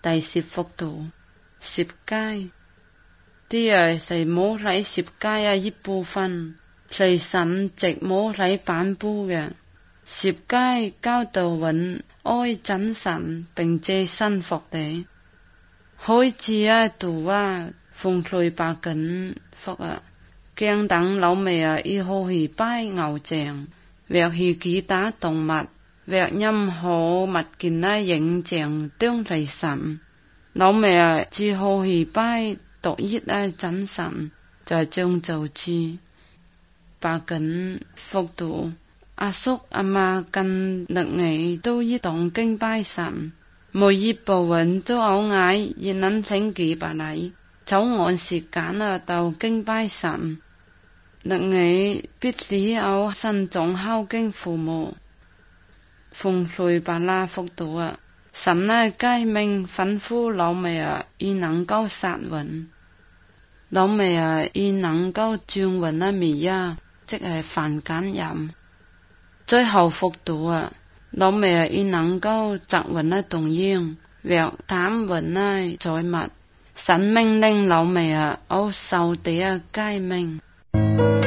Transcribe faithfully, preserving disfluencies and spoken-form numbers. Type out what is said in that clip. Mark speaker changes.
Speaker 1: 第十幅圖，十誡。啲啊係摩西十誡啊一部分，係神藉摩西頒布嘅。十誡教導人愛真神並且信服地。開始啊讀啊風水八經福啊，驚等老味啊以後去拜偶像，或去其他動物，或任何物件啊形象當係神。老味啊之後去拜獨一啊真神，就係將造之。八經福度，阿叔阿媽跟歷兒都一同敬拜神，每一部人都好愛以能聖潔白禮，就按時間啊到敬拜神。歷兒必須有慎重孝敬父母。風水八啦福度啊，神啊誡命吩咐老味啊，以能夠殺魂，老味啊以能夠將魂啊滅啊，即係犯奸淫。最後福度啊，老味啊以能夠摘魂啊動用，或貪魂啊財物，神命令老味啊，我受地啊誡命。